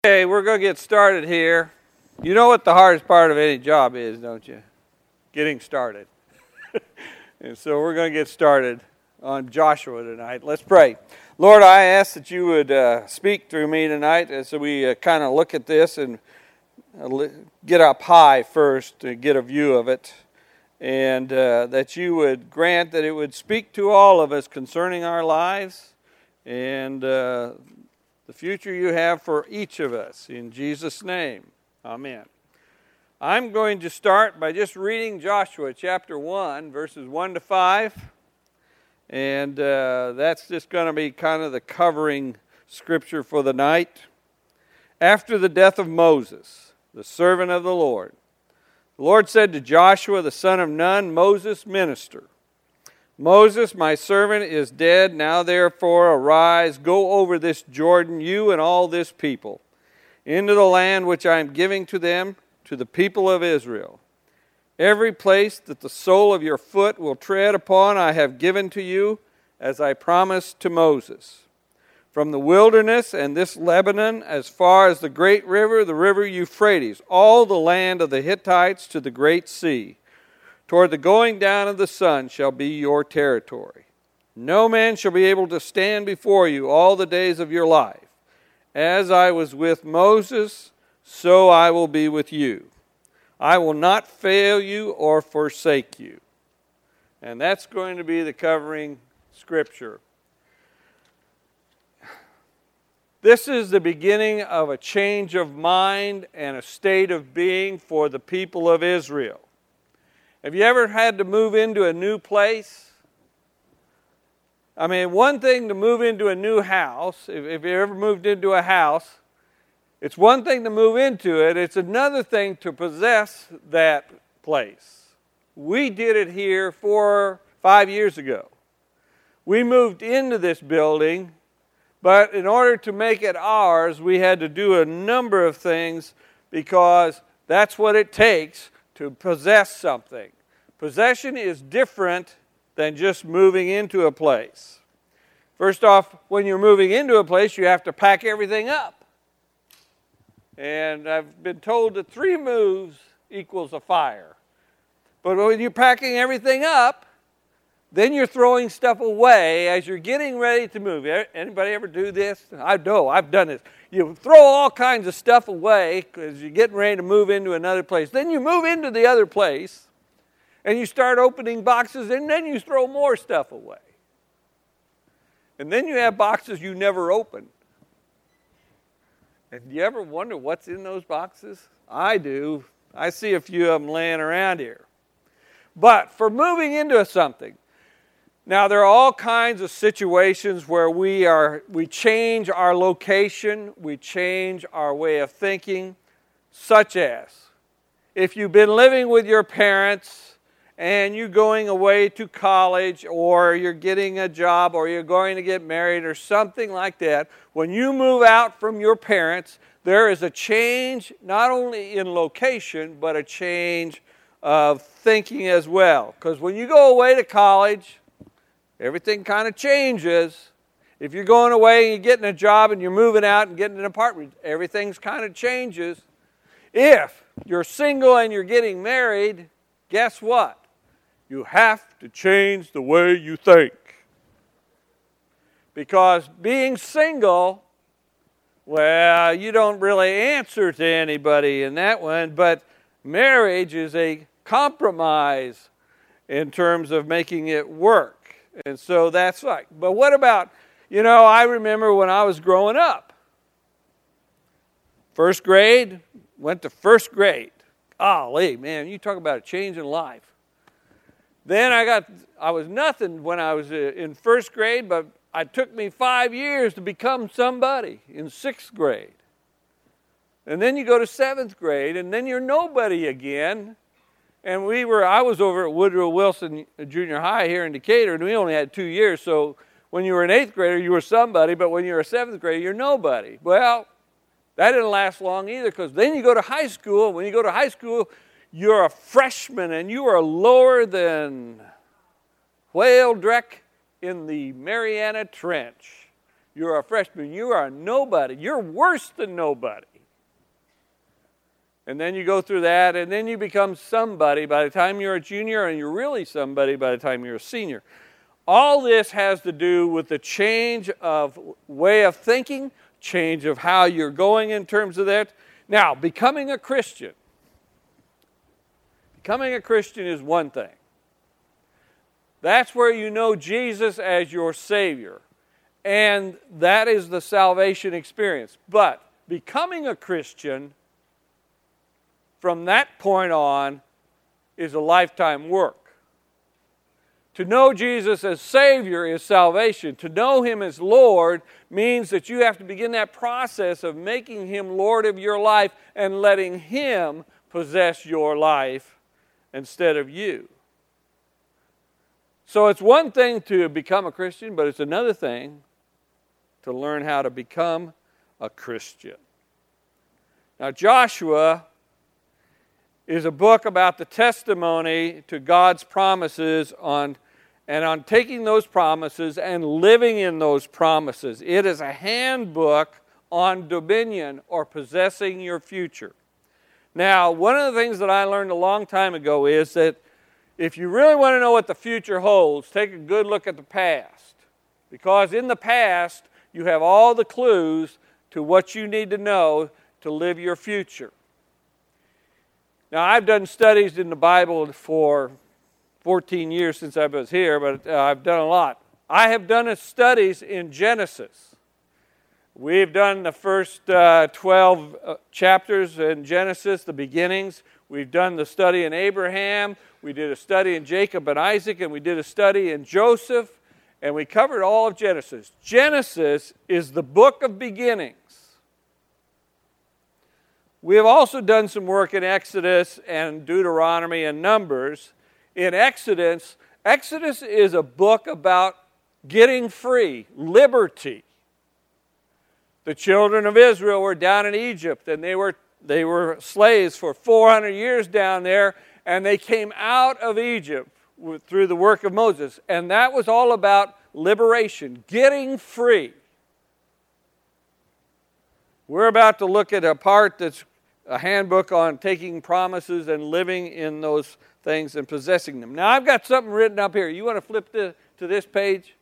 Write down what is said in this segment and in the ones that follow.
Okay, we're going to get started here. You know what the hardest part of any job is, don't you? Getting started. And so we're going to get started on Joshua tonight. Let's pray. Lord, I ask that you would speak through me tonight as we kind of look at this and get up high first to get a view of it. And that you would grant that it would speak to all of us concerning our lives and the future you have for each of us. In Jesus' name, amen. I'm going to start by just reading Joshua chapter 1, verses 1 to 5. And that's just going to be kind of the covering scripture for the night. After the death of Moses, the servant of the Lord said to Joshua, the son of Nun, Moses' minister, Moses, my servant, is dead. Now therefore arise, go over this Jordan, you and all this people, into the land which I am giving to them, to the people of Israel. Every place that the sole of your foot will tread upon I have given to you, as I promised to Moses. From the wilderness and this Lebanon, as far as the great river, the river Euphrates, all the land of the Hittites to the great sea, toward the going down of the sun shall be your territory. No man shall be able to stand before you all the days of your life. As I was with Moses, so I will be with you. I will not fail you or forsake you. And that's going to be the covering scripture. This is the beginning of a change of mind and a state of being for the people of Israel. Have you ever had to move into a new place? I mean, one thing to move into a new house, if you ever moved into a house, it's one thing to move into it, it's another thing to possess that place. We did it here 4 or 5 years ago. We moved into this building, but in order to make it ours, we had to do a number of things because that's what it takes to possess something. Possession is different than just moving into a place. First off, when you're moving into a place, you have to pack everything up. And I've been told that 3 moves equals a fire. But when you're packing everything up, then you're throwing stuff away as you're getting ready to move. Anybody ever do this? I know, I've done this. You throw all kinds of stuff away because you're getting ready to move into another place. Then you move into the other place, and you start opening boxes, and then you throw more stuff away. And then you have boxes you never open. And do you ever wonder what's in those boxes? I do. I see a few of them laying around here. But for moving into something, now, there are all kinds of situations where we change our location, we change our way of thinking, such as if you've been living with your parents and you're going away to college or you're getting a job or you're going to get married or something like that, when you move out from your parents, there is a change not only in location but a change of thinking as well. Because when you go away to college, everything kind of changes. If you're going away and you're getting a job and you're moving out and getting an apartment, everything's kind of changes. If you're single and you're getting married, guess what? You have to change the way you think. Because being single, well, you don't really answer to anybody in that one, but marriage is a compromise in terms of making it work. And so that's right. But what about, I remember when I was growing up. First grade, went to first grade. Golly, man, you talk about a change in life. Then I was nothing when I was in first grade, but it took me 5 years to become somebody in 6th grade. And then you go to 7th grade, and then you're nobody again. And I was over at Woodrow Wilson Junior High here in Decatur, and we only had 2 years. So when you were an 8th grader, you were somebody, but when you were a 7th grader, you're nobody. Well, that didn't last long either, because then you go to high school. And when you go to high school, you're a freshman, and you are lower than Whale Dreck in the Mariana Trench. You're a freshman. You are a nobody. You're worse than nobody. And then you go through that, and then you become somebody by the time you're a junior, and you're really somebody by the time you're a senior. All this has to do with the change of way of thinking, change of how you're going in terms of that. Now, becoming a Christian is one thing. That's where you know Jesus as your Savior. And that is the salvation experience. But becoming a Christian, from that point on, is a lifetime work. To know Jesus as Savior is salvation. To know Him as Lord means that you have to begin that process of making Him Lord of your life and letting Him possess your life instead of you. So it's one thing to become a Christian, but it's another thing to learn how to become a Christian. Now, Joshua is a book about the testimony to God's promises on taking those promises and living in those promises. It is a handbook on dominion or possessing your future. Now, one of the things that I learned a long time ago is that if you really want to know what the future holds, take a good look at the past. Because in the past, you have all the clues to what you need to know to live your future. Now, I've done studies in the Bible for 14 years since I was here, but I've done a lot. I have done studies in Genesis. We've done the first 12 chapters in Genesis, the beginnings. We've done the study in Abraham. We did a study in Jacob and Isaac, and we did a study in Joseph, and we covered all of Genesis. Genesis is the book of beginnings. We have also done some work in Exodus and Deuteronomy and Numbers. In Exodus is a book about getting free, liberty. The children of Israel were down in Egypt, and they were slaves for 400 years down there, and they came out of Egypt through the work of Moses. And that was all about liberation, getting free. We're about to look at a part that's a handbook on taking promises and living in those things and possessing them. Now, I've got something written up here. You want to flip to this page?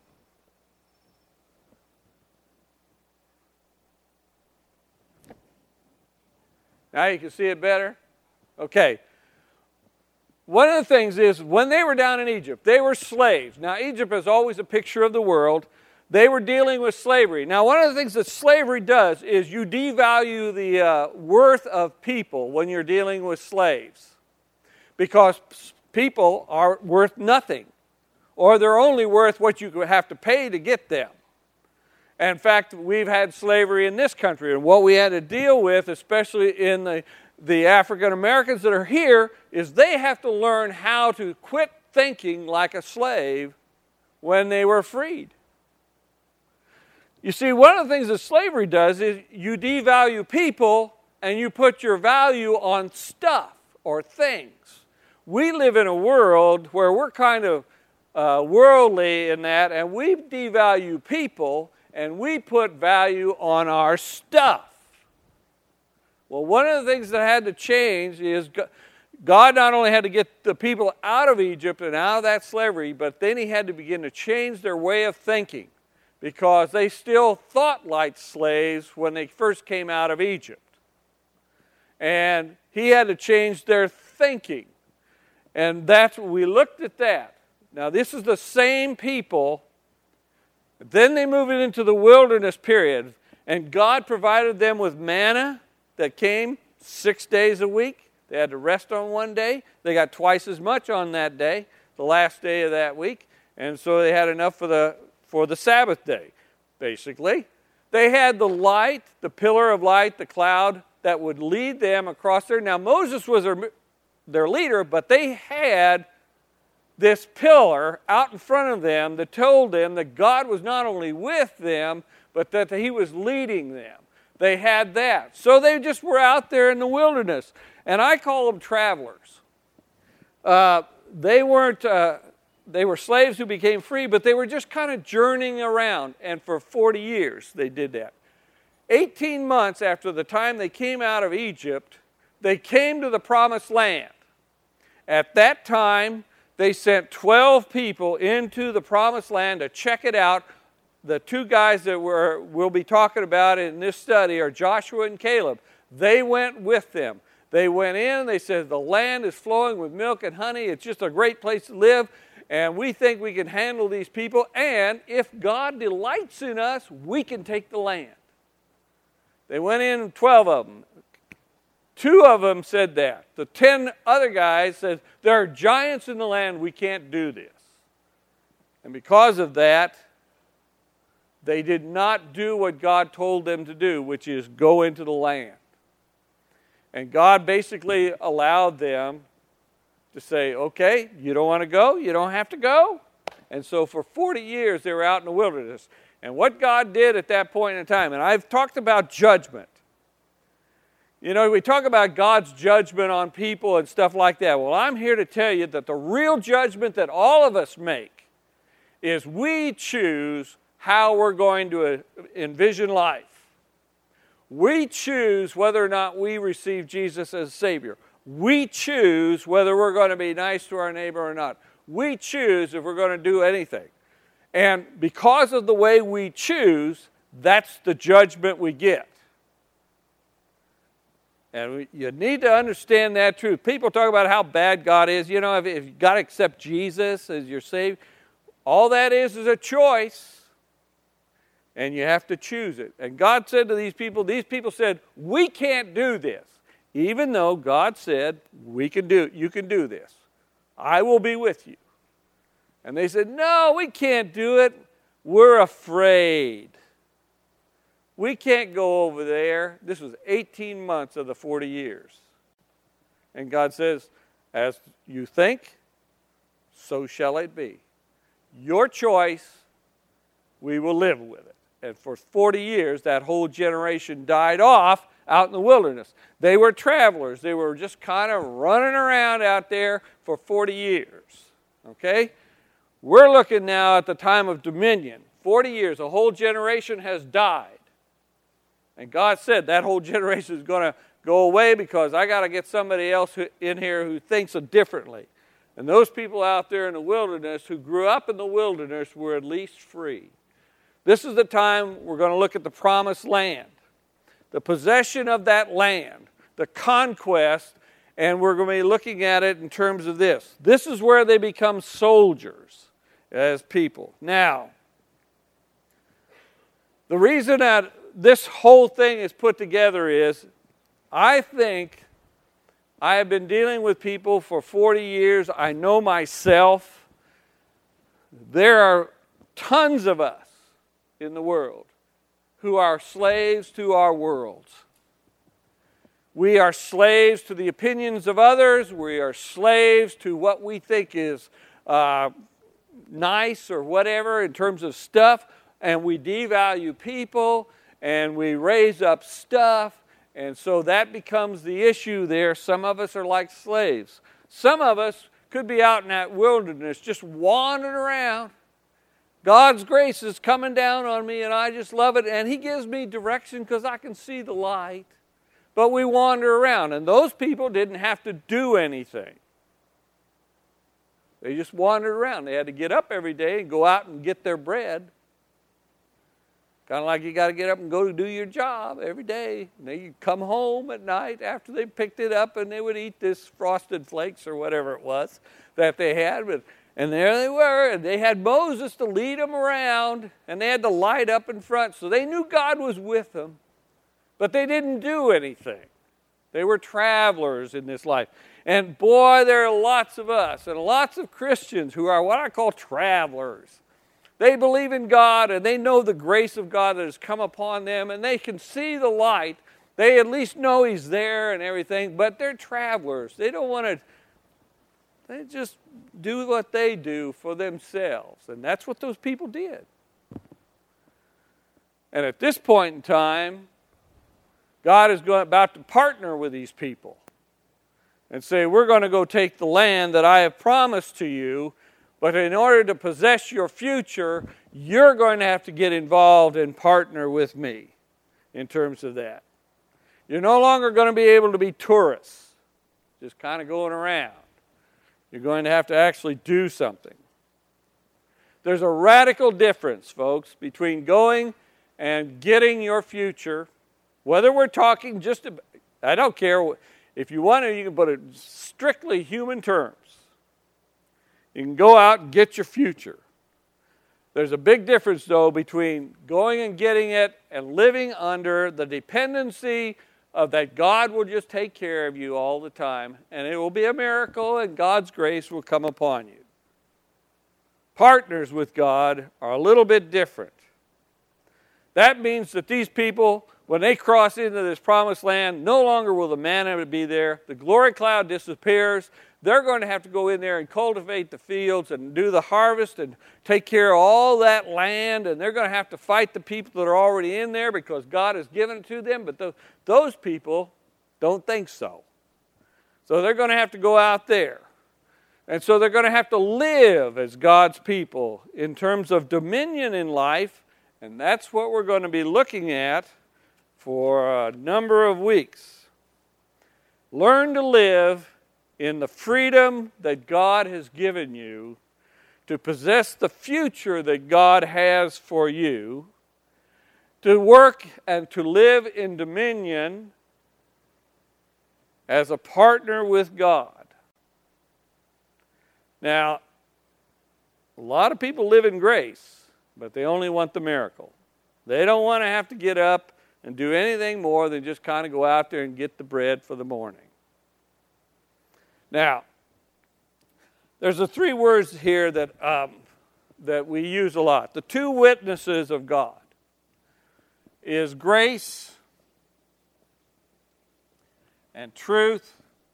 Now you can see it better? Okay. One of the things is, when they were down in Egypt, they were slaves. Now, Egypt is always a picture of the world. They were dealing with slavery. Now, one of the things that slavery does is you devalue the worth of people when you're dealing with slaves. Because people are worth nothing. Or they're only worth what you have to pay to get them. And in fact, we've had slavery in this country. And what we had to deal with, especially in the African Americans that are here, is they have to learn how to quit thinking like a slave when they were freed. You see, one of the things that slavery does is you devalue people and you put your value on stuff or things. We live in a world where we're kind of worldly in that, and we devalue people and we put value on our stuff. Well, one of the things that had to change is God not only had to get the people out of Egypt and out of that slavery, but then He had to begin to change their way of thinking, because they still thought like slaves when they first came out of Egypt. And He had to change their thinking. And that's what we looked at that. Now, this is the same people. Then they moved into the wilderness period, and God provided them with manna that came 6 days a week. They had to rest on one day. They got twice as much on that day, the last day of that week, and so they had enough for the Sabbath day, basically. They had the light, the pillar of light, the cloud that would lead them across there. Now, Moses was their leader, but they had this pillar out in front of them that told them that God was not only with them, but that He was leading them. They had that. So they just were out there in the wilderness. And I call them travelers. They weren't they were slaves who became free, but they were just kind of journeying around. And for 40 years they did that. 18 months after the time they came out of Egypt, they came to the promised land. At that time, they sent 12 people into the promised land to check it out. The two guys that we'll be talking about in this study are Joshua and Caleb. They went with them. They went in, they said, the land is flowing with milk and honey. It's just a great place to live, and we think we can handle these people. And if God delights in us, we can take the land. They went in, 12 of them. 2 of them said that. The 10 other guys said, there are giants in the land, we can't do this. And because of that, they did not do what God told them to do, which is go into the land. And God basically allowed them to say, okay, you don't want to go? You don't have to go. And so for 40 years, they were out in the wilderness. And what God did at that point in time, and I've talked about judgment. You know, we talk about God's judgment on people and stuff like that. Well, I'm here to tell you that the real judgment that all of us make is we choose how we're going to envision life. We choose whether or not we receive Jesus as Savior. We choose whether we're going to be nice to our neighbor or not. We choose if we're going to do anything. And because of the way we choose, that's the judgment we get. And you need to understand that truth. People talk about how bad God is. You know, if you've got to accept Jesus as your Savior, all that is a choice. And you have to choose it. And God said to these people said, we can't do this. Even though God said, you can do this. I will be with you. And they said, no, we can't do it. We're afraid. We can't go over there. This was 18 months of the 40 years. And God says, as you think, so shall it be. Your choice, we will live with it. And for 40 years, that whole generation died off out in the wilderness. They were travelers. They were just kind of running around out there for 40 years. Okay? We're looking now at the time of dominion. 40 years, a whole generation has died. And God said that whole generation is going to go away because I got to get somebody else in here who thinks differently. And those people out there in the wilderness who grew up in the wilderness were at least free. This is the time we're going to look at the promised land, the possession of that land, the conquest, and we're going to be looking at it in terms of this. This is where they become soldiers as people. Now, the reason that this whole thing is put together is, I think I have been dealing with people for 40 years. I know myself. There are tons of us in the world who are slaves to our worlds. We are slaves to the opinions of others. We are slaves to what we think is nice or whatever in terms of stuff. And we devalue people and we raise up stuff. And so that becomes the issue there. Some of us are like slaves. Some of us could be out in that wilderness just wandering around. God's grace is coming down on me and I just love it. And He gives me direction because I can see the light. But we wander around. And those people didn't have to do anything. They just wandered around. They had to get up every day and go out and get their bread. Kind of like you got to get up and go do your job every day. And then you come home at night after they picked it up and they would eat this Frosted Flakes or whatever it was that they had. And there they were, and they had Moses to lead them around, and they had the light up in front. So they knew God was with them, but they didn't do anything. They were travelers in this life. And boy, there are lots of us and lots of Christians who are what I call travelers. They believe in God, and they know the grace of God that has come upon them, and they can see the light. They at least know He's there and everything, but they're travelers. They don't want to, they just do what they do for themselves. And that's what those people did. And at this point in time, God is about to partner with these people and say, we're going to go take the land that I have promised to you. But in order to possess your future, you're going to have to get involved and partner with me in terms of that. You're no longer going to be able to be tourists, just kind of going around. You're going to have to actually do something. There's a radical difference, folks, between going and getting your future, whether we're talking just about, I don't care. If you want to, you can put it strictly human terms. You can go out and get your future. There's a big difference, though, between going and getting it and living under the dependency of that God will just take care of you all the time, and it will be a miracle, and God's grace will come upon you. Partners with God are a little bit different. That means that these people, when they cross into this promised land, no longer will the manna be there. The glory cloud disappears. They're going to have to go in there and cultivate the fields and do the harvest and take care of all that land. And they're going to have to fight the people that are already in there because God has given it to them. But those people don't think so. So they're going to have to go out there. And so they're going to have to live as God's people in terms of dominion in life. And that's what we're going to be looking at for a number of weeks. Learn to live in the freedom that God has given you to possess the future that God has for you, to work and to live in dominion as a partner with God. Now, a lot of people live in grace, but they only want the miracle. They don't want to have to get up and do anything more than just kind of go out there and get the bread for the morning. Now, there's the three words here that we use a lot. The two witnesses of God is grace and truth.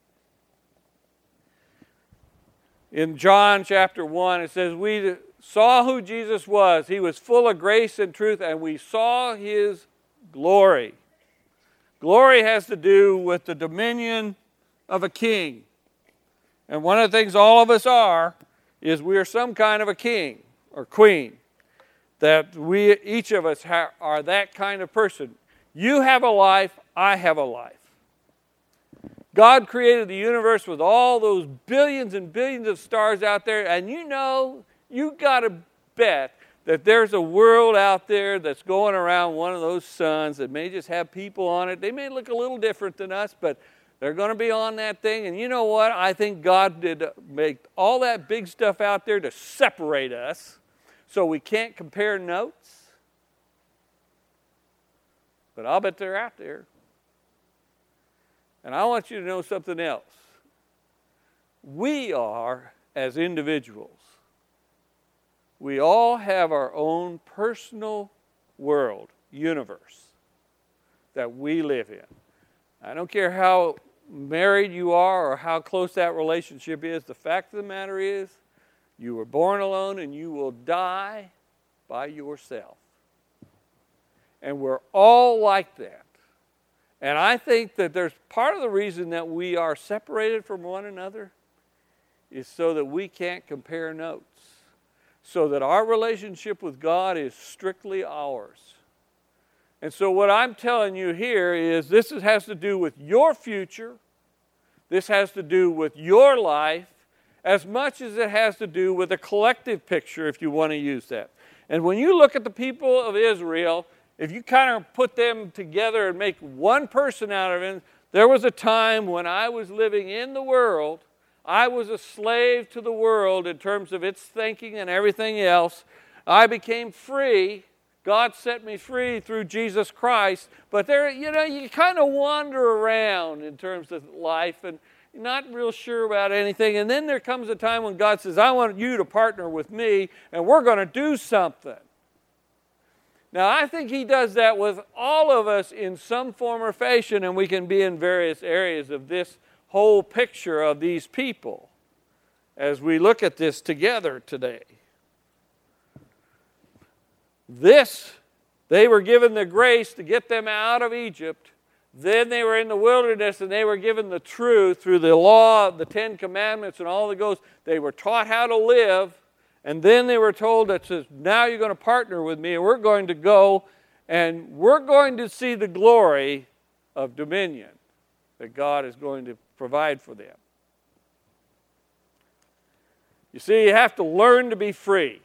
In John chapter 1, it says, we saw who Jesus was. He was full of grace and truth, and we saw his glory. Glory has to do with the dominion of a king. And one of the things all of us are, is we are some kind of a king or queen. That we, each of us are that kind of person. You have a life, I have a life. God created the universe with all those billions and billions of stars out there, and you got to bet that there's a world out there that's going around one of those suns that may just have people on it. They may look a little different than us, but they're going to be on that thing. And you know what? I think God did make all that big stuff out there to separate us so we can't compare notes. But I'll bet they're out there. And I want you to know something else. We are, as individuals, we all have our own personal world, universe, that we live in. I don't care how married you are or how close that relationship is. The fact of the matter is, you were born alone and you will die by yourself. And we're all like that. And I think that there's part of the reason that we are separated from one another is so that we can't compare notes. So that our relationship with God is strictly ours. And so what I'm telling you here is this has to do with your future. This has to do with your life as much as it has to do with a collective picture, if you want to use that. And when you look at the people of Israel, if you kind of put them together and make one person out of it, there was a time when I was living in the world. I was a slave to the world in terms of its thinking and everything else. I became free. God set me free through Jesus Christ. But there, you kind of wander around in terms of life and you're not real sure about anything. And then there comes a time when God says, I want you to partner with me and we're going to do something. Now, I think he does that with all of us in some form or fashion, and we can be in various areas of this whole picture of these people as we look at this together today. They were given the grace to get them out of Egypt. Then they were in the wilderness and they were given the truth through the law, the 10 Commandments and all that goes. They were taught how to live. And then they were told that says, now you're going to partner with me, and we're going to go, and we're going to see the glory of dominion that God is going to provide for them. You see, you have to learn to be free.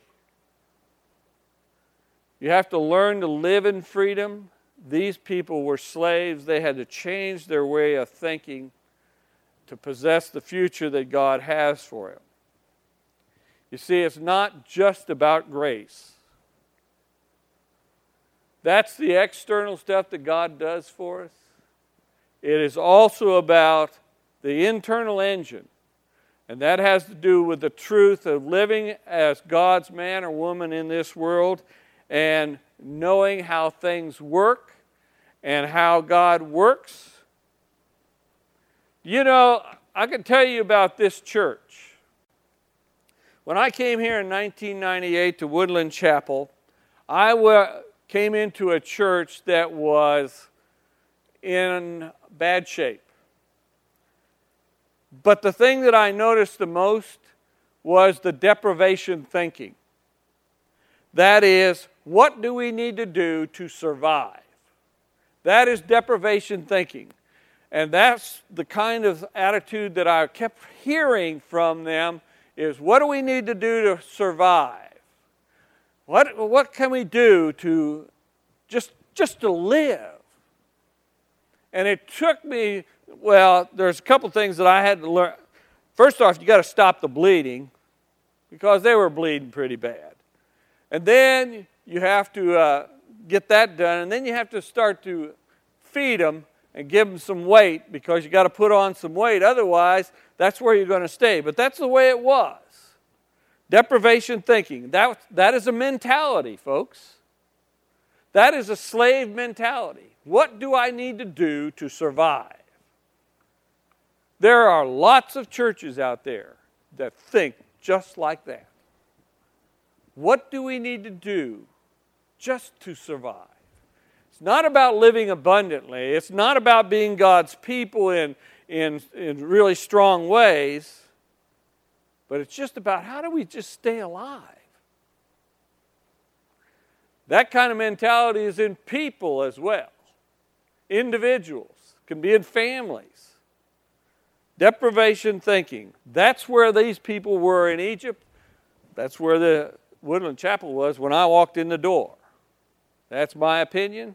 You have to learn to live in freedom. These people were slaves. They had to change their way of thinking to possess the future that God has for them. You see, it's not just about grace. That's the external stuff that God does for us. It is also about the internal engine. And that has to do with the truth of living as God's man or woman in this world and knowing how things work and how God works. You know, I can tell you about this church. When I came here in 1998 to Woodland Chapel, I came into a church that was in bad shape. But the thing that I noticed the most was the deprivation thinking. That is, what do we need to do to survive? That is deprivation thinking. And that's the kind of attitude that I kept hearing from them is, what do we need to do to survive? What can we do to just to live? And it took me, well, there's a couple things that I had to learn. First off, you got to stop the bleeding because they were bleeding pretty bad. And then you have to get that done, and then you have to start to feed them and give them some weight because you got to put on some weight. Otherwise, that's where you're going to stay. But that's the way it was. Deprivation thinking. That is a mentality, folks. That is a slave mentality. What do I need to do to survive? There are lots of churches out there that think just like that. What do we need to do just to survive? It's not about living abundantly. It's not about being God's people in really strong ways. But it's just about how do we just stay alive? That kind of mentality is in people as well. Individuals, can be in families. Deprivation thinking. That's where these people were in Egypt. That's where the Woodland Chapel was when I walked in the door. That's my opinion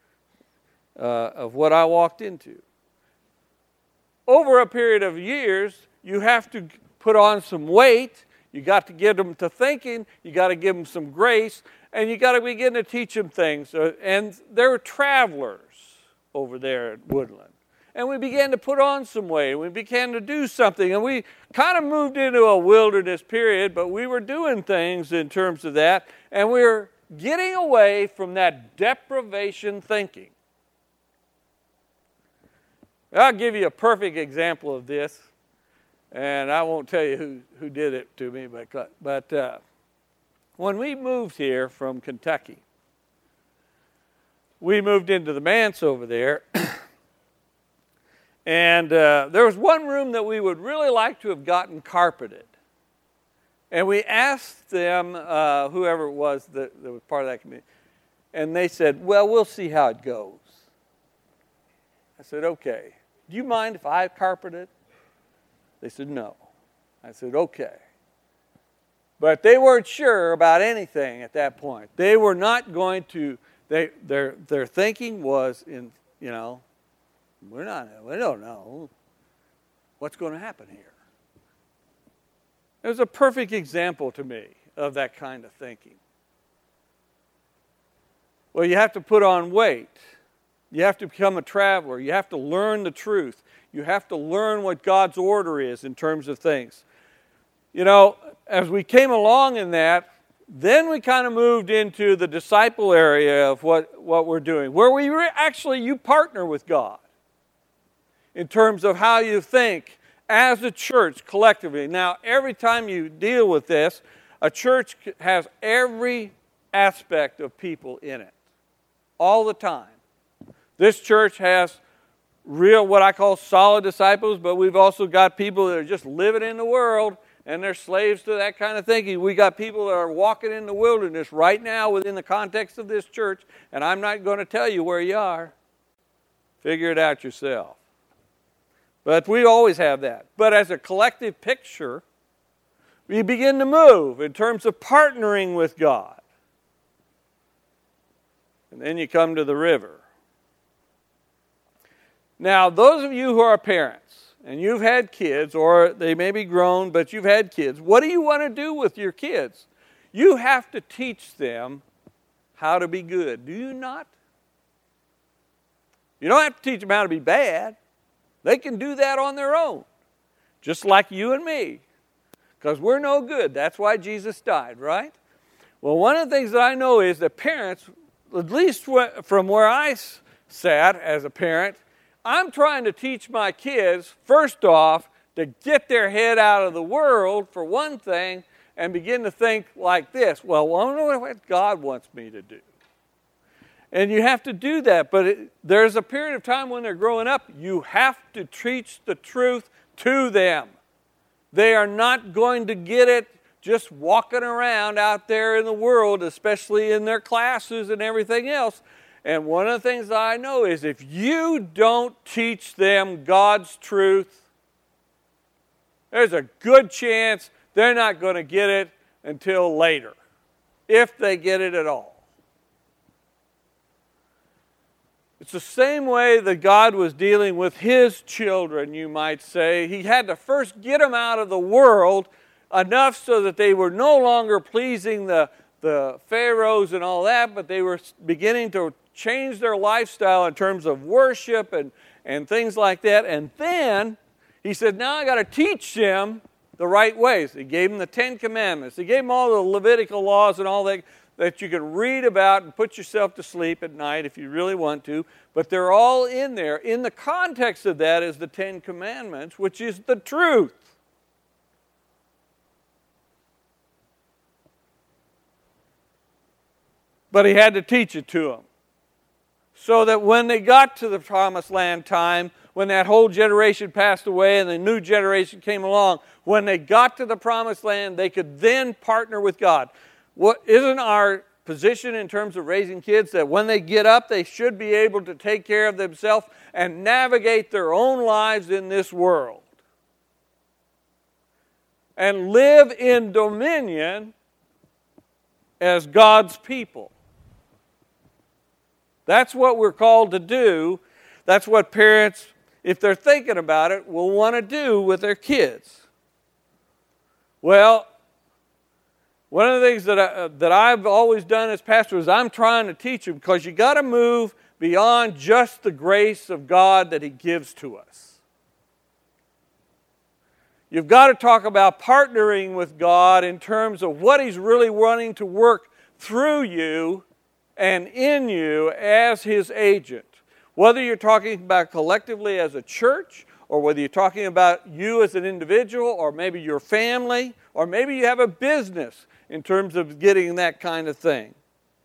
of what I walked into. Over a period of years, you have to put on some weight. You got to get them to thinking. You got to give them some grace. And you got to begin to teach them things. And they're travelers over there at Woodland. And we began to put on some weight. We began to do something. And we kind of moved into a wilderness period, but we were doing things in terms of that. And we were getting away from that deprivation thinking. I'll give you a perfect example of this. And I won't tell you who did it to me, but when we moved here from Kentucky, we moved into the manse over there, and there was one room that we would really like to have gotten carpeted. And we asked them, whoever it was that was part of that committee, and they said, well, we'll see how it goes. I said, okay. Do you mind if I carpet it? They said, no. I said, okay. But they weren't sure about anything at that point. They were not going to, their thinking was in, we don't know what's going to happen here. It was a perfect example to me of that kind of thinking. Well, you have to put on weight. You have to become a traveler. You have to learn the truth. You have to learn what God's order is in terms of things. As we came along in that, then we kind of moved into the disciple area of what we're doing, where you partner with God in terms of how you think as a church collectively. Now, every time you deal with this, a church has every aspect of people in it, all the time. This church has real, what I call solid disciples, but we've also got people that are just living in the world, and they're slaves to that kind of thinking. We got people that are walking in the wilderness right now within the context of this church, and I'm not going to tell you where you are. Figure it out yourself. But we always have that. But as a collective picture, we begin to move in terms of partnering with God. And then you come to the river. Now, those of you who are parents, and you've had kids, or they may be grown, but you've had kids, what do you want to do with your kids? You have to teach them how to be good, do you not? You don't have to teach them how to be bad. They can do that on their own, just like you and me, because we're no good. That's why Jesus died, right? Well, one of the things that I know is that parents, at least from where I sat as a parent, I'm trying to teach my kids, first off, to get their head out of the world, for one thing, and begin to think like this. Well, I don't know what God wants me to do. And you have to do that, but there's a period of time when they're growing up, you have to teach the truth to them. They are not going to get it just walking around out there in the world, especially in their classes and everything else. And one of the things that I know is if you don't teach them God's truth, there's a good chance they're not going to get it until later, if they get it at all. It's the same way that God was dealing with His children, you might say. He had to first get them out of the world enough so that they were no longer pleasing the pharaohs and all that, but they were beginning to change their lifestyle in terms of worship and things like that. And then He said, now I got to teach them the right ways. He gave them the 10 Commandments. He gave them all the Levitical laws and all that you can read about and put yourself to sleep at night if you really want to. But they're all in there. In the context of that is the 10 Commandments, which is the truth. But He had to teach it to them. So that when they got to the promised land time, when that whole generation passed away and the new generation came along, when they got to the promised land, they could then partner with God. What isn't our position in terms of raising kids that when they get up, they should be able to take care of themselves and navigate their own lives in this world and live in dominion as God's people? That's what we're called to do. That's what parents, if they're thinking about it, will want to do with their kids. Well, one of the things that I've always done as pastor is I'm trying to teach them, because you got to move beyond just the grace of God that He gives to us. You've got to talk about partnering with God in terms of what He's really wanting to work through you and in you as His agent. Whether you're talking about collectively as a church, or whether you're talking about you as an individual, or maybe your family, or maybe you have a business in terms of getting that kind of thing.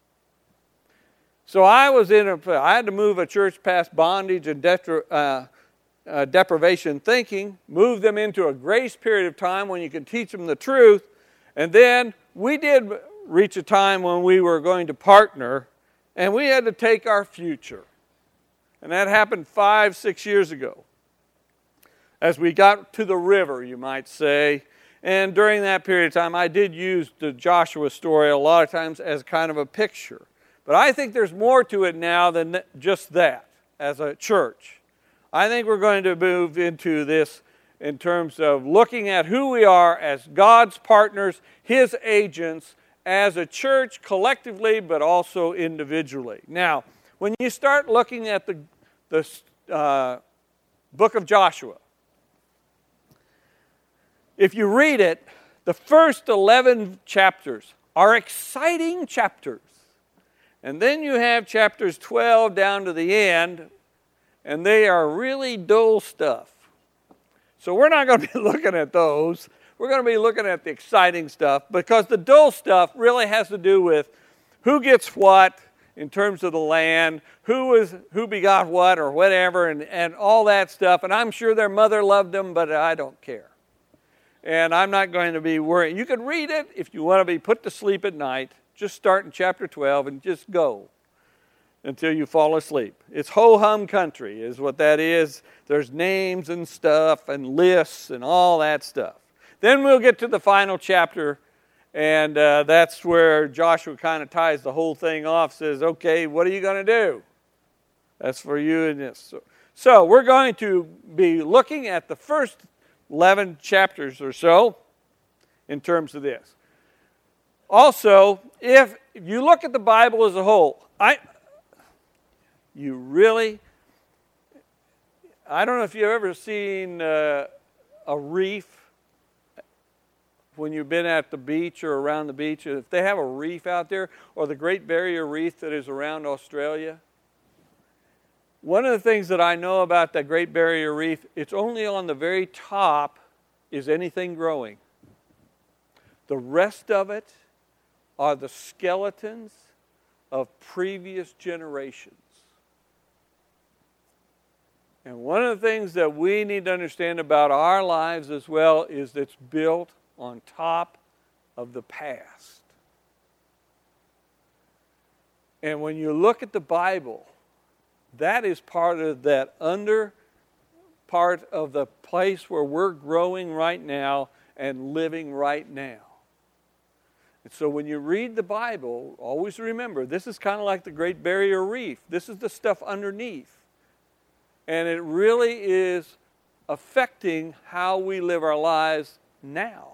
So I had to move a church past bondage and deprivation thinking, move them into a grace period of time when you can teach them the truth, and then we did reach a time when we were going to partner, and we had to take our future. And that happened 5-6 years ago. As we got to the river, you might say. And during that period of time, I did use the Joshua story a lot of times as kind of a picture. But I think there's more to it now than just that as a church. I think we're going to move into this in terms of looking at who we are as God's partners, His agents, as a church collectively, but also individually. Now, when you start looking at the book of Joshua, if you read it, the first 11 chapters are exciting chapters. And then you have chapters 12 down to the end, and they are really dull stuff. So we're not going to be looking at those. We're going to be looking at the exciting stuff, because the dull stuff really has to do with who gets what in terms of the land, who begot what or whatever, and all that stuff. And I'm sure their mother loved them, but I don't care. And I'm not going to be worrying. You can read it if you want to be put to sleep at night. Just start in chapter 12 and just go until you fall asleep. It's ho-hum country is what that is. There's names and stuff and lists and all that stuff. Then we'll get to the final chapter, and that's where Joshua kind of ties the whole thing off, says, okay, what are you going to do? That's for you and this. So we're going to be looking at the first 11 chapters or so in terms of this. Also, if you look at the Bible as a whole, I don't know if you've ever seen a reef when you've been at the beach or around the beach. If they have a reef out there, or the Great Barrier Reef that is around Australia. One of the things that I know about the Great Barrier Reef, it's only on the very top is anything growing. The rest of it are the skeletons of previous generations. And one of the things that we need to understand about our lives as well is it's built on top of the past. And when you look at the Bible, that is part of that part of the place where we're growing right now and living right now. And so when you read the Bible, always remember, this is kind of like the Great Barrier Reef. This is the stuff underneath. And it really is affecting how we live our lives now.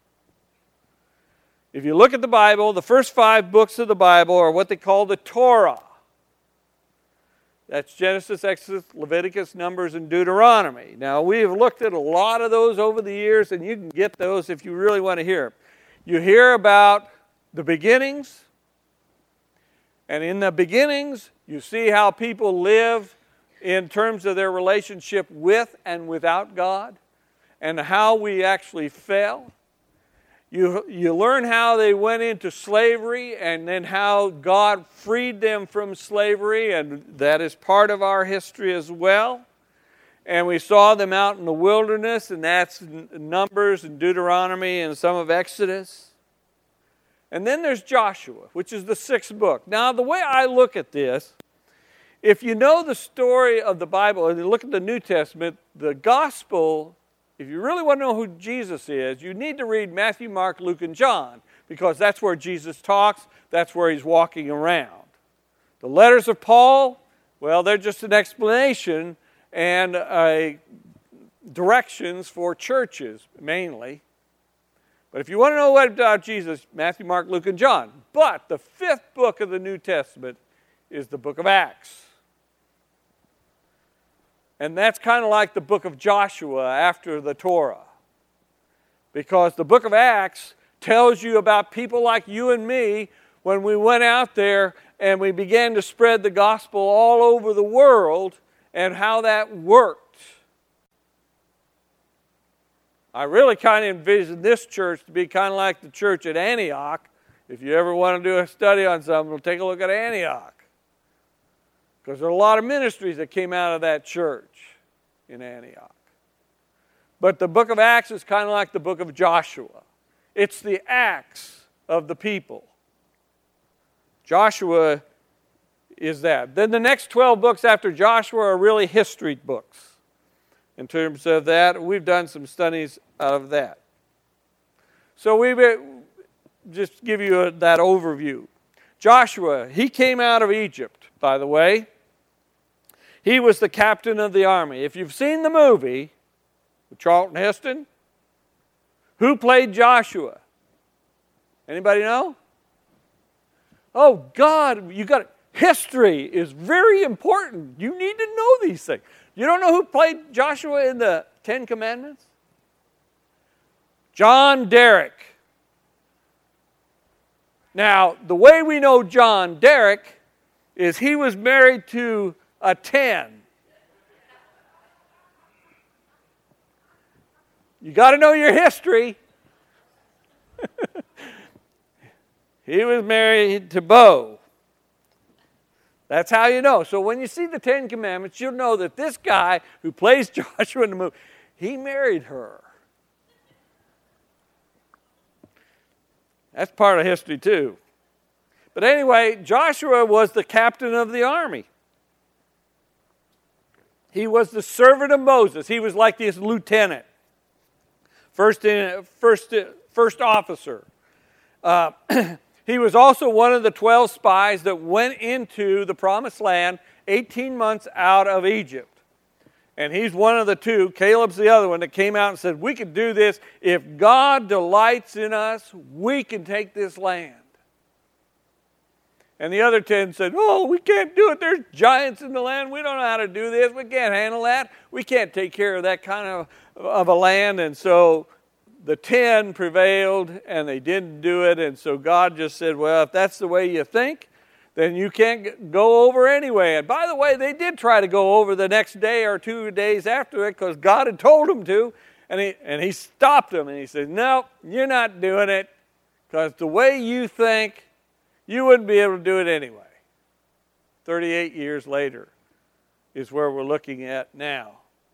If you look at the Bible, the first 5 books of the Bible are what they call the Torah. That's Genesis, Exodus, Leviticus, Numbers, and Deuteronomy. Now, we have looked at a lot of those over the years, and you can get those if you really want to hear. You hear about the beginnings, and in the beginnings, you see how people live in terms of their relationship with and without God, and how we actually fell. You learn how they went into slavery and then how God freed them from slavery, and that is part of our history as well. And we saw them out in the wilderness, and that's Numbers and Deuteronomy and some of Exodus. And then there's Joshua, which is the 6th book. Now, the way I look at this, if you know the story of the Bible and you look at the New Testament, the gospel, if you really want to know who Jesus is, you need to read Matthew, Mark, Luke, and John, because that's where Jesus talks, that's where he's walking around. The letters of Paul, well, they're just an explanation and directions for churches, mainly. But if you want to know what about Jesus, Matthew, Mark, Luke, and John. But the 5th book of the New Testament is the book of Acts. And that's kind of like the book of Joshua after the Torah. Because the book of Acts tells you about people like you and me when we went out there and we began to spread the gospel all over the world and how that worked. I really kind of envision this church to be kind of like the church at Antioch. If you ever want to do a study on something, we'll take a look at Antioch. Because there are a lot of ministries that came out of that church in Antioch. But the book of Acts is kind of like the book of Joshua. It's the acts of the people. Joshua is that. Then the next 12 books after Joshua are really history books. In terms of that, we've done some studies out of that. So we just give you that overview. Joshua, he came out of Egypt, by the way. He was the captain of the army. If you've seen the movie with Charlton Heston, who played Joshua? Anybody know? Oh, God, you got it. History is very important. You need to know these things. You don't know who played Joshua in the 10 Commandments? John Derrick. Now, the way we know John Derrick is he was married to a 10. You got to know your history. He was married to Bo. That's how you know. So when you see the 10 Commandments, you'll know that this guy who plays Joshua in the movie, he married her. That's part of history too. But anyway, Joshua was the captain of the army. He was the servant of Moses. He was like this lieutenant, first officer. He was also one of the 12 spies that went into the promised land 18 months out of Egypt. And he's one of the two. Caleb's the other one that came out and said, we can do this. If God delights in us, we can take this land. And the other 10 said, oh, we can't do it. There's giants in the land. We don't know how to do this. We can't handle that. We can't take care of that kind of a land. And so the 10 prevailed, and they didn't do it. And so God just said, well, if that's the way you think, then you can't go over anyway. And by the way, they did try to go over the next day or 2 days after it because God had told them to. And he stopped them, and he said, no, you're not doing it because the way you think, you wouldn't be able to do it anyway. 38 years later is where we're looking at now.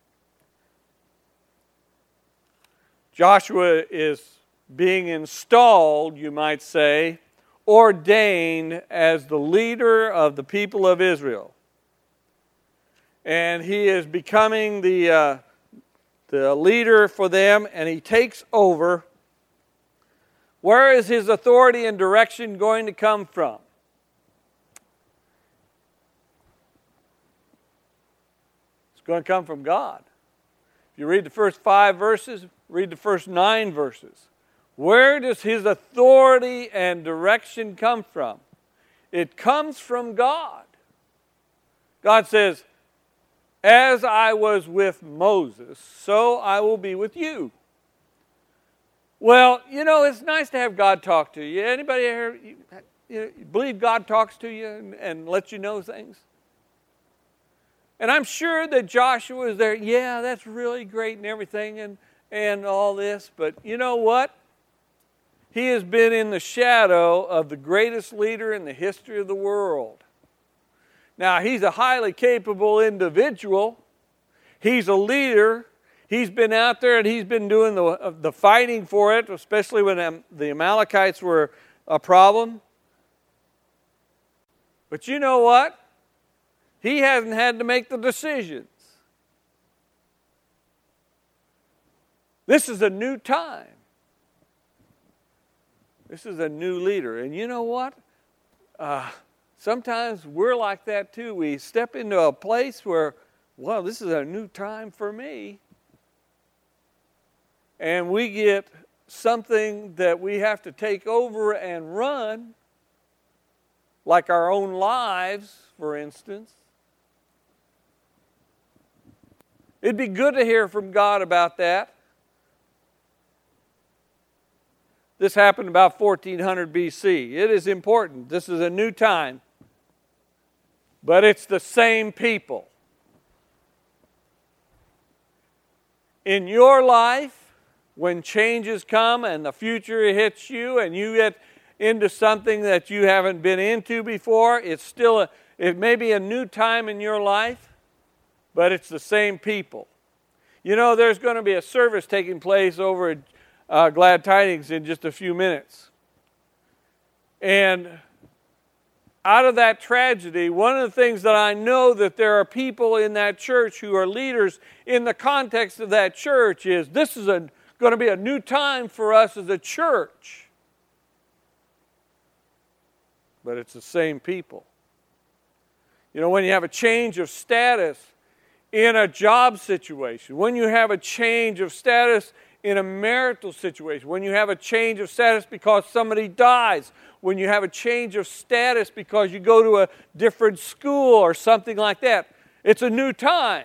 Joshua is being installed, you might say, ordained as the leader of the people of Israel. And he is becoming the leader for them, and he takes over. Where is his authority and direction going to come from? It's going to come from God. If you read the first 5 verses, read the first 9 verses. Where does his authority and direction come from? It comes from God. God says, as I was with Moses, so I will be with you. Well, you know, it's nice to have God talk to you. Anybody here you believe God talks to you and lets you know things? And I'm sure that Joshua is there. Yeah, that's really great and everything and all this. But you know what? He has been in the shadow of the greatest leader in the history of the world. Now, he's a highly capable individual. He's a leader. He's been out there and he's been doing the fighting for it, especially when the Amalekites were a problem. But you know what? He hasn't had to make the decisions. This is a new time. This is a new leader. And you know what? Sometimes we're like that too. We step into a place where, well, this is a new time for me. And we get something that we have to take over and run, like our own lives, for instance. It'd be good to hear from God about that. This happened about 1400 BC. It is important. This is a new time. But it's the same people. In your life, when changes come and the future hits you and you get into something that you haven't been into before, it may be a new time in your life, but it's the same people. You know, there's going to be a service taking place over at Glad Tidings in just a few minutes. And out of that tragedy, one of the things that I know that there are people in that church who are leaders in the context of that church is this is going to be a new time for us as a church. But it's the same people. You know, when you have a change of status in a job situation, when you have a change of status in a marital situation, when you have a change of status because somebody dies, when you have a change of status because you go to a different school or something like that, it's a new time.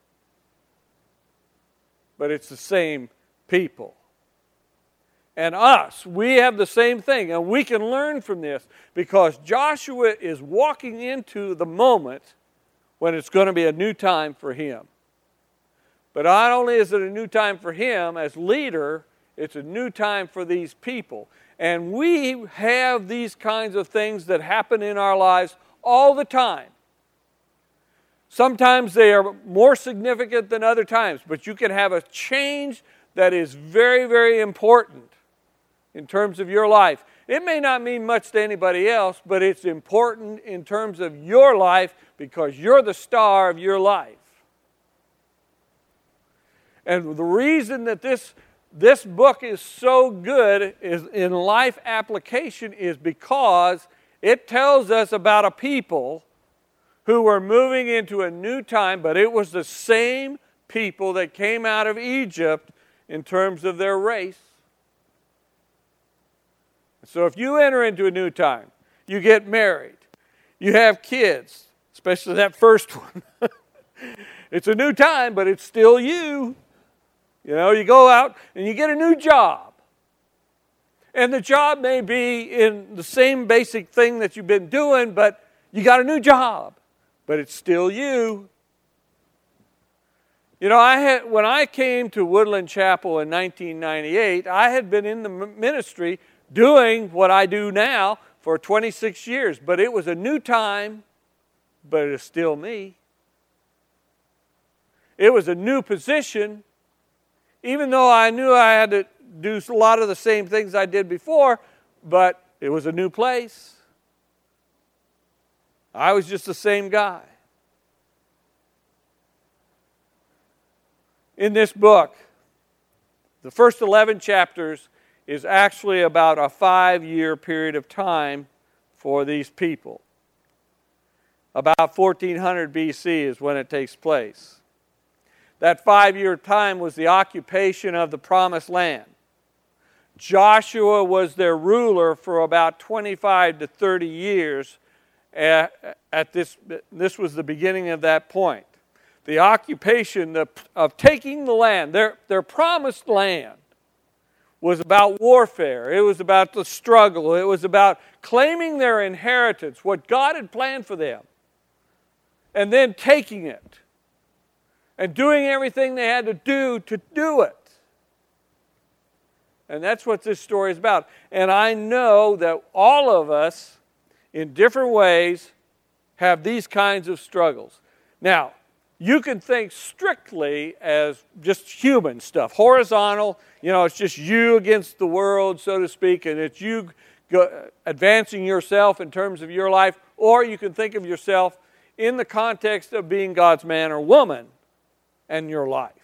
But it's the same people. And us, we have the same thing, and we can learn from this because Joshua is walking into the moment when it's going to be a new time for him. But not only is it a new time for him as leader, it's a new time for these people. And we have these kinds of things that happen in our lives all the time. Sometimes they are more significant than other times, but you can have a change that is very, very important in terms of your life. It may not mean much to anybody else, but it's important in terms of your life because you're the star of your life. And the reason that this book is so good is in life application is because it tells us about a people who were moving into a new time, but it was the same people that came out of Egypt in terms of their race. So if you enter into a new time, you get married, you have kids, especially that first one. It's a new time, but it's still you. You know, you go out and you get a new job. And the job may be in the same basic thing that you've been doing, but you got a new job. But it's still you. You know, when I came to Woodland Chapel in 1998, I had been in the ministry doing what I do now for 26 years. But it was a new time, but it is still me. It was a new position. Even though I knew I had to do a lot of the same things I did before, but it was a new place. I was just the same guy. In this book, the first 11 chapters is actually about a 5-year period of time for these people. About 1400 BC is when it takes place. That 5-year time was the occupation of the Promised Land. Joshua was their ruler for about 25 to 30 years at this was the beginning of that point. The occupation of taking the land, their promised land, was about warfare. It was about the struggle. It was about claiming their inheritance, what God had planned for them, and then taking it and doing everything they had to do it. And that's what this story is about. And I know that all of us, in different ways, have these kinds of struggles. Now, you can think strictly as just human stuff. Horizontal, it's just you against the world, so to speak, and it's you advancing yourself in terms of your life. Or you can think of yourself in the context of being God's man or woman and your life.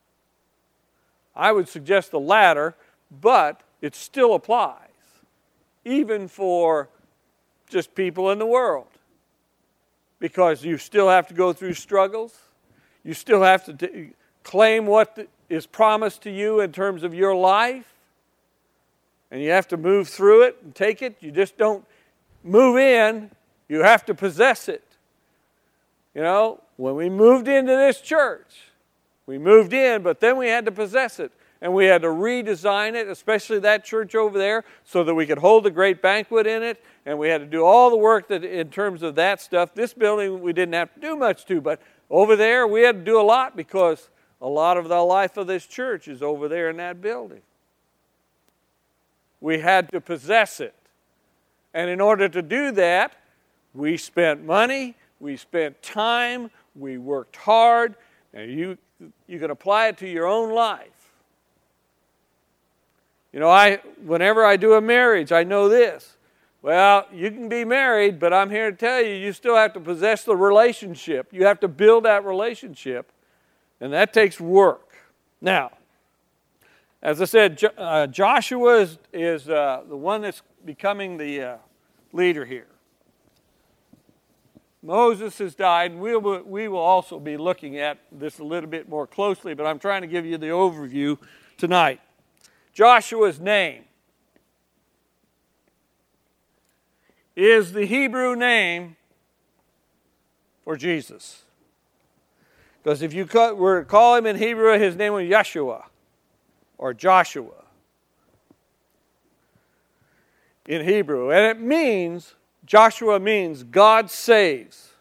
I would suggest the latter, but it still applies, even for just people in the world. Because you still have to go through struggles. You still have to claim what is promised to you in terms of your life. And you have to move through it and take it. You just don't move in. You have to possess it. When we moved into this church, we moved in, but then we had to possess it. And we had to redesign it, especially that church over there, so that we could hold a great banquet in it. And we had to do all the work that in terms of that stuff. This building we didn't have to do much to, but over there we had to do a lot because a lot of the life of this church is over there in that building. We had to possess it. And in order to do that, we spent money, we spent time, we worked hard, and you can apply it to your own life. Whenever I do a marriage, I know this. Well, you can be married, but I'm here to tell you, you still have to possess the relationship. You have to build that relationship, and that takes work. Now, as I said, Joshua is the one that's becoming the leader here. Moses has died, and we will also be looking at this a little bit more closely, but I'm trying to give you the overview tonight. Joshua's name is the Hebrew name for Jesus. Because if you were to call him in Hebrew, his name was Yeshua or Joshua in Hebrew. And Joshua means God saves.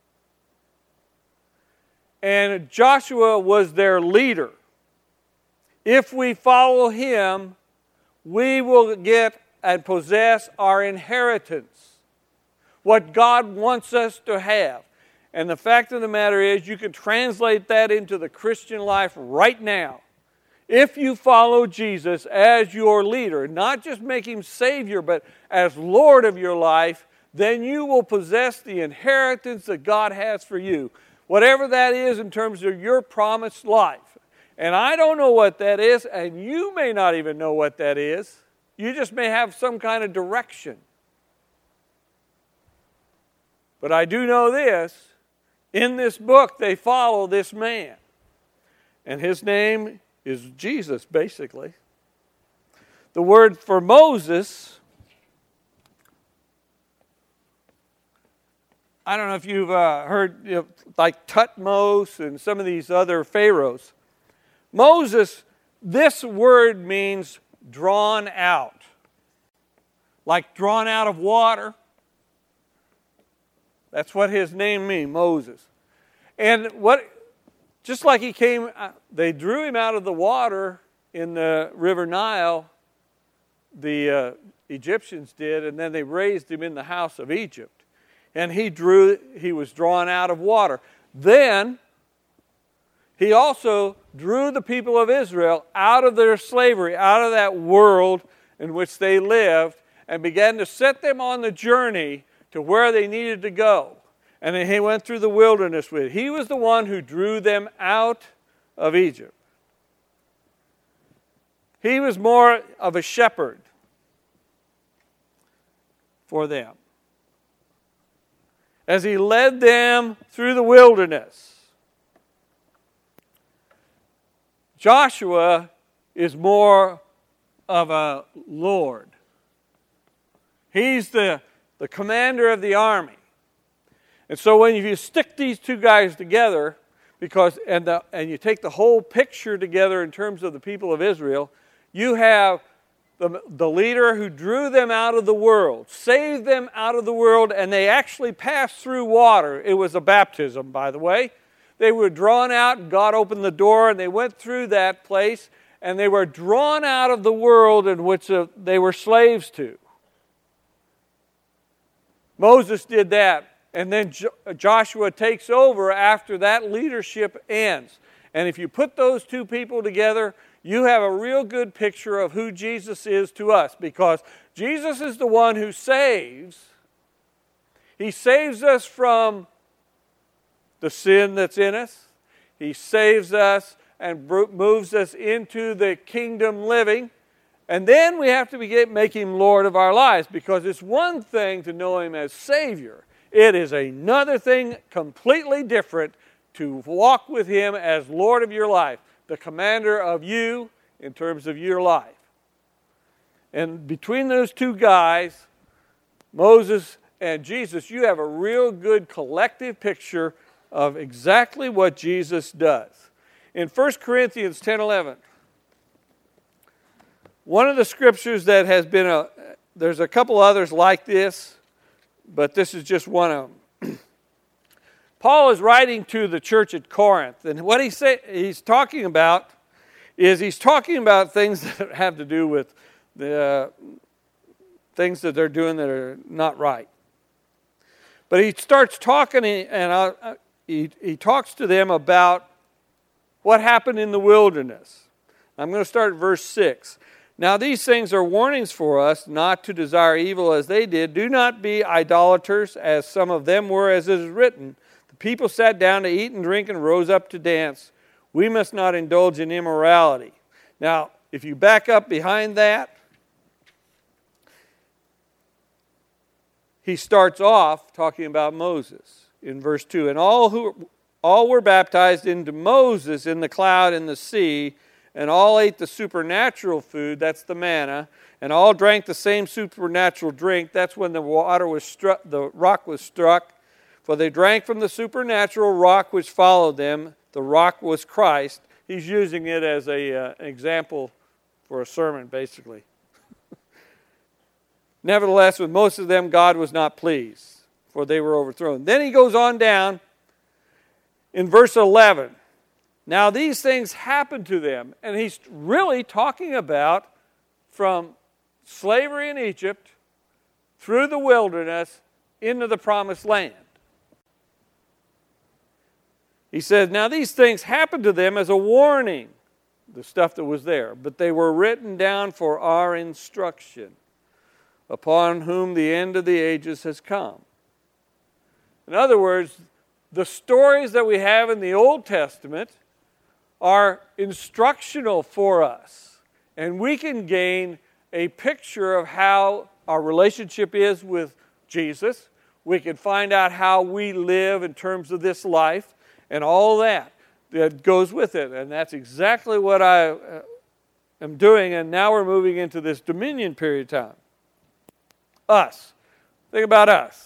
And Joshua was their leader. If we follow him, we will get and possess our inheritance, what God wants us to have. And the fact of the matter is, you can translate that into the Christian life right now. If you follow Jesus as your leader, not just make Him Savior, but as Lord of your life, then you will possess the inheritance that God has for you. Whatever that is in terms of your promised life. And I don't know what that is, and you may not even know what that is. You just may have some kind of direction. But I do know this. In this book, they follow this man. And his name is Jesus, basically. The word for Moses, I don't know if you've heard, like Tutmos and some of these other pharaohs. Moses, this word means drawn out. Like drawn out of water. That's what his name means, Moses. And just like he came, they drew him out of the water in the river Nile, the Egyptians did, and then they raised him in the house of Egypt. And he was drawn out of water. Then, he also drew the people of Israel out of their slavery, out of that world in which they lived, and began to set them on the journey to where they needed to go. And then he went through the wilderness with it. He was the one who drew them out of Egypt. He was more of a shepherd for them, as he led them through the wilderness. Joshua is more of a Lord. He's the commander of the army. And so when you stick these two guys together, and you take the whole picture together in terms of the people of Israel, you have the leader who drew them out of the world, saved them out of the world, and they actually passed through water. It was a baptism, by the way. They were drawn out, and God opened the door, and they went through that place, and they were drawn out of the world in which they were slaves to. Moses did that, and then Joshua takes over after that leadership ends. And if you put those two people together, you have a real good picture of who Jesus is to us, because Jesus is the one who saves. He saves us from the sin that's in us. He saves us and moves us into the kingdom living. And then we have to make Him Lord of our lives, because it's one thing to know Him as Savior. It is another thing completely different to walk with Him as Lord of your life, the commander of you in terms of your life. And between those two guys, Moses and Jesus, you have a real good collective picture of exactly what Jesus does. In 1 Corinthians 10:11, one of the scriptures that has been there's a couple others like this, but this is just one of them. Paul is writing to the church at Corinth, and what he's talking about things that have to do with the things that they're doing that are not right. But he starts talking, and he talks to them about what happened in the wilderness. I'm going to start at verse 6. Now these things are warnings for us not to desire evil as they did. Do not be idolaters as some of them were, as it is written. The people sat down to eat and drink and rose up to dance. We must not indulge in immorality. Now, if you back up behind that, he starts off talking about Moses in verse 2. And all were baptized into Moses in the cloud and the sea, and all ate the supernatural food, that's the manna, and all drank the same supernatural drink. That's when the rock was struck. For they drank from the supernatural rock which followed them. The rock was Christ. He's using it as an example for a sermon, basically. Nevertheless, with most of them, God was not pleased, for they were overthrown. Then he goes on down in verse 11. Now these things happened to them, and he's really talking about from slavery in Egypt through the wilderness into the promised land. He says, now these things happened to them as a warning, the stuff that was there. But they were written down for our instruction, upon whom the end of the ages has come. In other words, the stories that we have in the Old Testament are instructional for us. And we can gain a picture of how our relationship is with Jesus. We can find out how we live in terms of this life and all that goes with it. And that's exactly what I am doing. And now we're moving into this dominion period of time. Us. Think about us.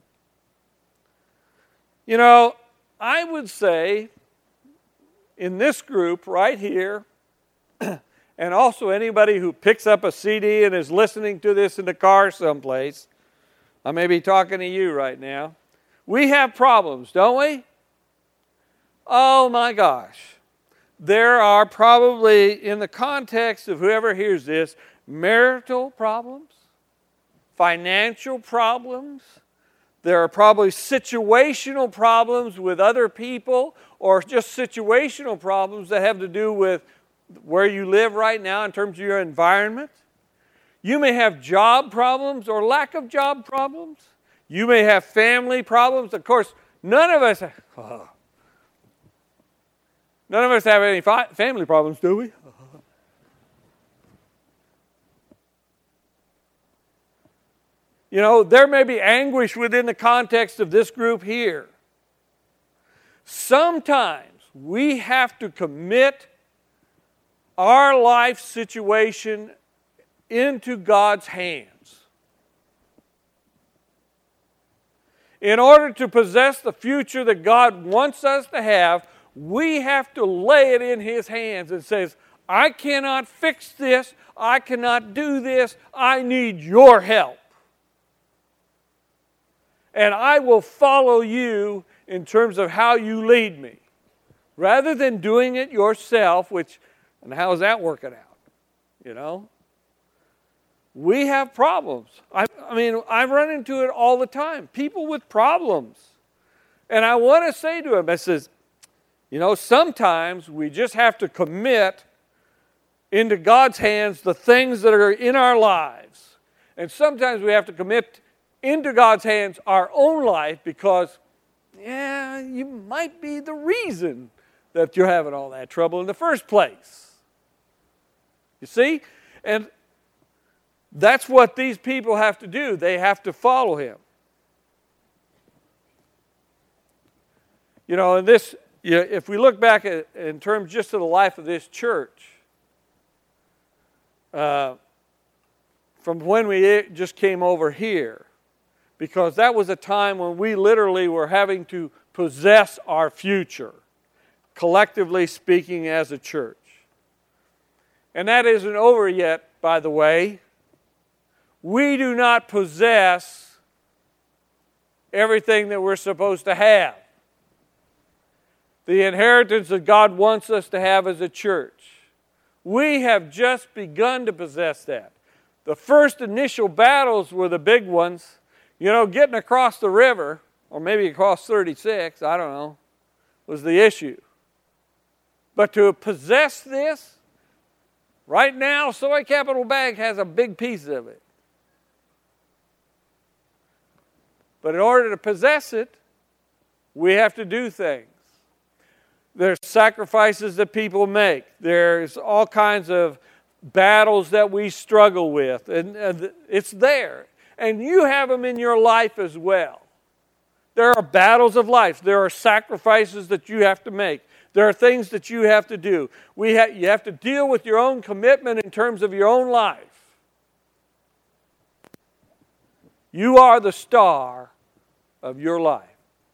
You know, I would say in this group right here, and also anybody who picks up a CD and is listening to this in the car someplace, I may be talking to you right now. We have problems, don't we? Oh my gosh. There are probably, in the context of whoever hears this, marital problems, financial problems. There are probably situational problems with other people, or just situational problems that have to do with where you live right now in terms of your environment. You may have job problems or lack of job problems. You may have family problems. Of course, none of us have any family problems, do we? You know, there may be anguish within the context of this group here. Sometimes we have to commit our life situation into God's hands. In order to possess the future that God wants us to have, we have to lay it in His hands and says, I cannot fix this, I cannot do this, I need your help. And I will follow you in terms of how you lead me. Rather than doing it yourself, and how is that working out? You know? We have problems. I mean, I run into it all the time. People with problems. And I want to say to them, I says, you know, sometimes we just have to commit into God's hands the things that are in our lives. And sometimes we have to commit into God's hands our own life because, you might be the reason that you're having all that trouble in the first place. You see? And that's what these people have to do. They have to follow Him. You know, and this, if we look back in terms just of the life of this church, from when we just came over here, because that was a time when we literally were having to possess our future, collectively speaking as a church. And that isn't over yet, by the way. We do not possess everything that we're supposed to have. The inheritance that God wants us to have as a church. We have just begun to possess that. The first initial battles were the big ones. You know, getting across the river, or maybe across 36, I don't know, was the issue. But to possess this, right now, Soy Capital Bank has a big piece of it. But in order to possess it, we have to do things. There's sacrifices that people make. There's all kinds of battles that we struggle with. And it's there. And you have them in your life as well. There are battles of life. There are sacrifices that you have to make. There are things that you have to do. You have to deal with your own commitment in terms of your own life. You are the star of your life.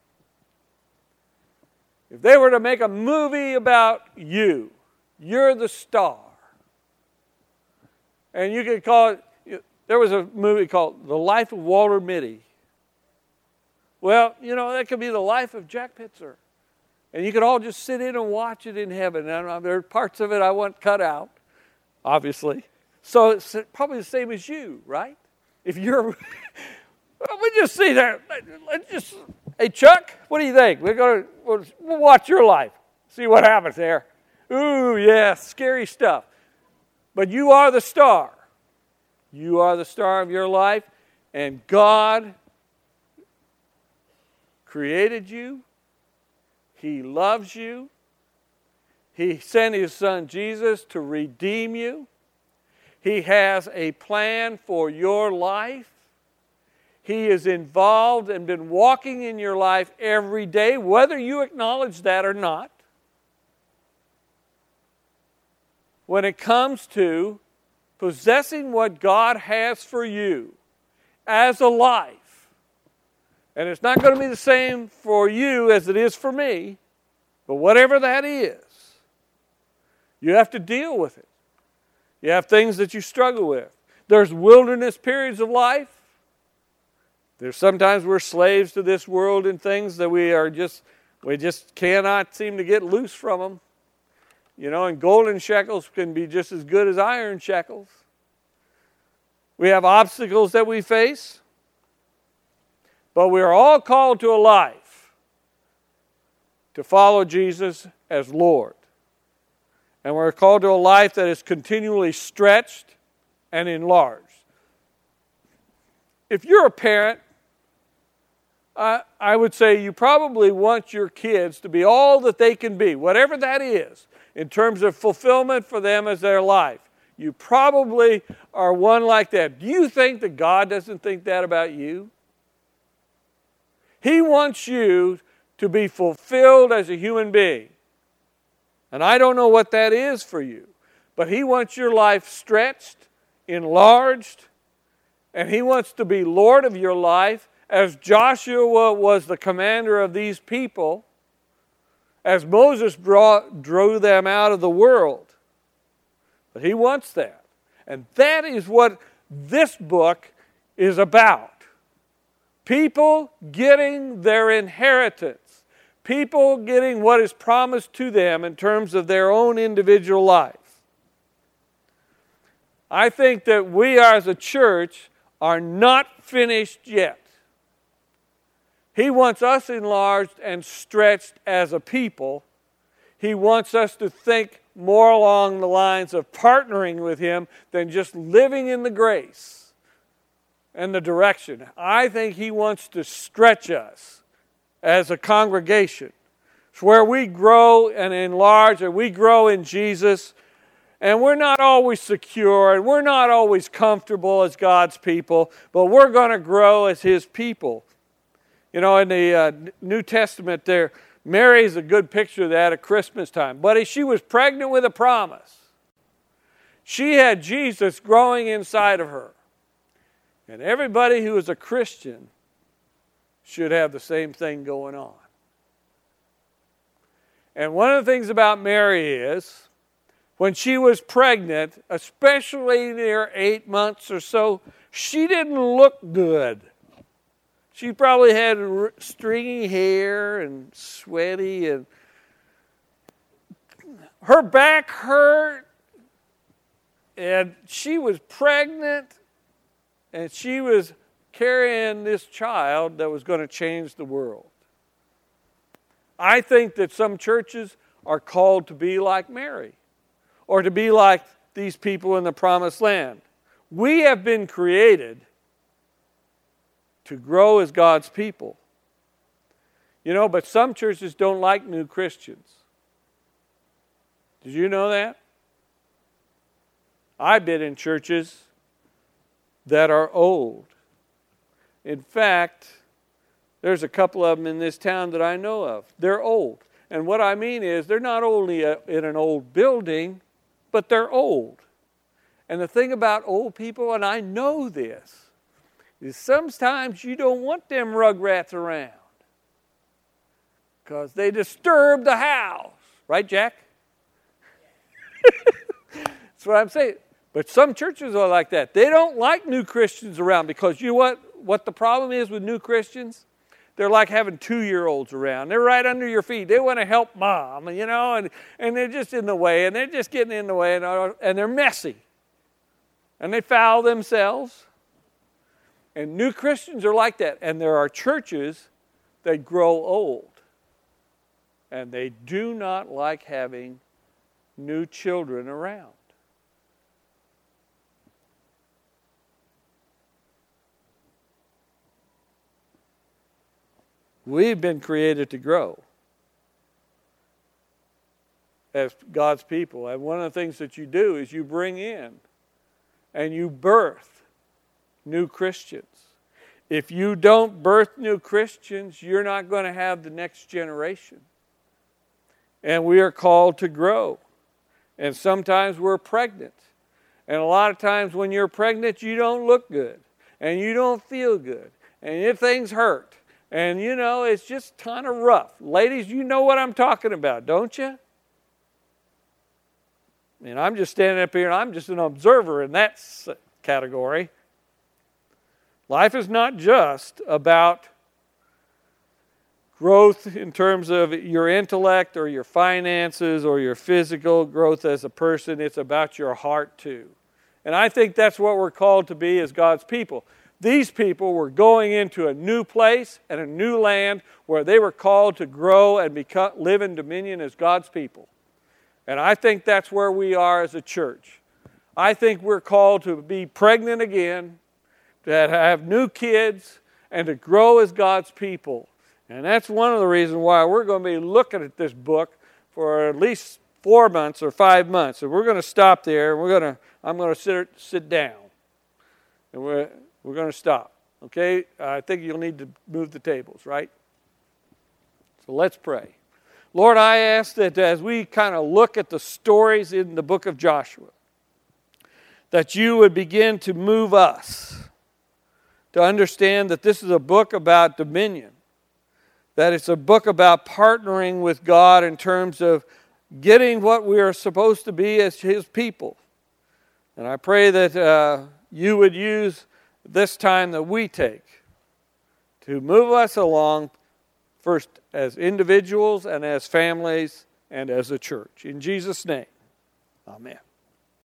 If they were to make a movie about you, you're the star. And you could call it, there was a movie called The Life of Walter Mitty. Well, you know, that could be the life of Jack Pitzer. And you could all just sit in and watch it in heaven. And there are parts of it I want cut out, obviously. So it's probably the same as you, right? If you're, we just see that. Hey, Chuck, what do you think? We'll watch your life, see what happens there. Ooh, yeah, scary stuff. But you are the star. You are the star of your life, and God created you. He loves you. He sent His Son Jesus to redeem you. He has a plan for your life. He is involved and been walking in your life every day, whether you acknowledge that or not. When it comes to possessing what God has for you as a life, and it's not going to be the same for you as it is for me, but whatever that is, you have to deal with it. You have things that you struggle with. There's wilderness periods of life. There's sometimes we're slaves to this world and things that we just cannot seem to get loose from them. You know, and golden shekels can be just as good as iron shekels. We have obstacles that we face. But we are all called to a life to follow Jesus as Lord. And we're called to a life that is continually stretched and enlarged. If you're a parent, I would say you probably want your kids to be all that they can be, whatever that is, in terms of fulfillment for them as their life. You probably are one like that. Do you think that God doesn't think that about you? He wants you to be fulfilled as a human being. And I don't know what that is for you, but He wants your life stretched, enlarged, and He wants to be Lord of your life. As Joshua was the commander of these people, as Moses drew them out of the world. But He wants that. And that is what this book is about. People getting their inheritance. People getting what is promised to them in terms of their own individual life. I think that we as a church are not finished yet. He wants us enlarged and stretched as a people. He wants us to think more along the lines of partnering with Him than just living in the grace and the direction. I think He wants to stretch us as a congregation. It's where we grow and enlarge, and we grow in Jesus. And we're not always secure, and we're not always comfortable as God's people, but we're going to grow as His people. You know, in the New Testament there, Mary is a good picture of that at Christmas time. But she was pregnant with a promise. She had Jesus growing inside of her. And everybody who is a Christian should have the same thing going on. And one of the things about Mary is, when she was pregnant, especially near 8 months or so, she didn't look good. She probably had stringy hair and sweaty, and her back hurt, and she was pregnant, and she was carrying this child that was going to change the world. I think that some churches are called to be like Mary, or to be like these people in the Promised Land. We have been created to grow as God's people. You know, but some churches don't like new Christians. Did you know that? I've been in churches that are old. In fact, there's a couple of them in this town that I know of. They're old. And what I mean is, they're not only in an old building, but they're old. And the thing about old people, and I know this, is sometimes you don't want them rugrats around because they disturb the house. Right, Jack? That's what I'm saying. But some churches are like that. They don't like new Christians around because you know what the problem is with new Christians? They're like having 2-year-olds around. They're right under your feet. They want to help mom, you know, and they're just in the way, and they're just getting in the way, and they're messy. And they foul themselves. And new Christians are like that. And there are churches that grow old. And they do not like having new children around. We've been created to grow as God's people. And one of the things that you do is you bring in and you birth new Christians. If you don't birth new Christians, you're not going to have the next generation. And we are called to grow. And sometimes we're pregnant. And a lot of times when you're pregnant, you don't look good. And you don't feel good. And if things hurt. And it's just kind of rough. Ladies, you know what I'm talking about, don't you? And I'm just standing up here and I'm just an observer in that category. Life is not just about growth in terms of your intellect or your finances or your physical growth as a person. It's about your heart too. And I think that's what we're called to be as God's people. These people were going into a new place and a new land where they were called to grow and live in dominion as God's people. And I think that's where we are as a church. I think we're called to be pregnant again, to have new kids, and to grow as God's people. And that's one of the reasons why we're going to be looking at this book for at least 4 months or 5 months. So we're going to stop there. I'm going to sit down. And we're going to stop. Okay? I think you'll need to move the tables, right? So let's pray. Lord, I ask that as we kind of look at the stories in the book of Joshua, that you would begin to move us to understand that this is a book about dominion, that it's a book about partnering with God in terms of getting what we are supposed to be as His people. And I pray that you would use this time that we take to move us along, first as individuals and as families and as a church. In Jesus' name, amen.